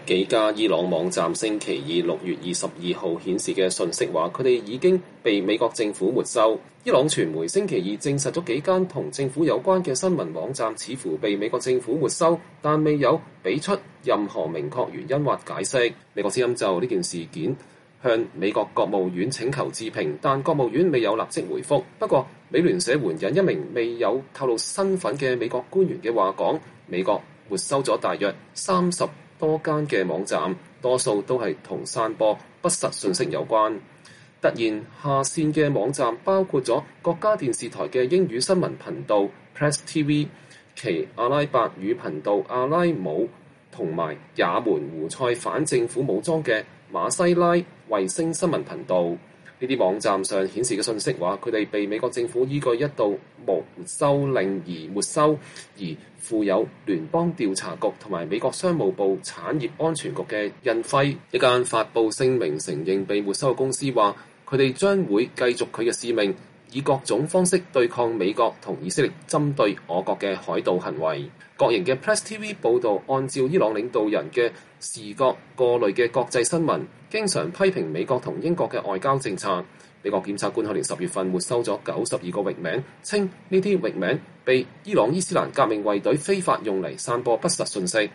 幾家伊朗網站星期二6月22號顯示嘅訊息話，佢哋已經被美國政府沒收。伊朗傳媒星期二證實咗幾間同政府有關嘅新聞網站似乎被美國政府沒收，但未有俾出任何明確原因或解釋。美國之音就呢件事件向美國國務院請求置評，但國務院未有立即回覆。不過，美聯社援引一名未有透露身份嘅美國官員嘅話講，美國沒收咗大約30多間嘅網站，多數都係同散播不實信息有關。突然下線嘅網站包括咗國家電視台嘅英語新聞頻道 Press TV、其阿拉伯語頻道阿拉姆同埋也門胡塞反政府武裝嘅馬西拉衛星新聞頻道。呢啲網站上顯示嘅信息話，佢哋被美國政府依據一道沒收令而沒收，而附有聯邦調查局同埋美國商務部產業安全局嘅印徽。一間發布聲明承認被沒收嘅公司話，佢哋將會繼續佢嘅使命，以各種方式對抗美國同以色列針對我國嘅海盜行為。國營嘅 Press TV 報導，按照伊朗領導人嘅視覺過濾嘅國際新聞，經常批評美國同英國嘅外交政策。美國檢察官去年10月份沒收咗92個域名，稱呢啲域名被伊朗伊斯蘭革命衛隊非法用嚟散播不實信息。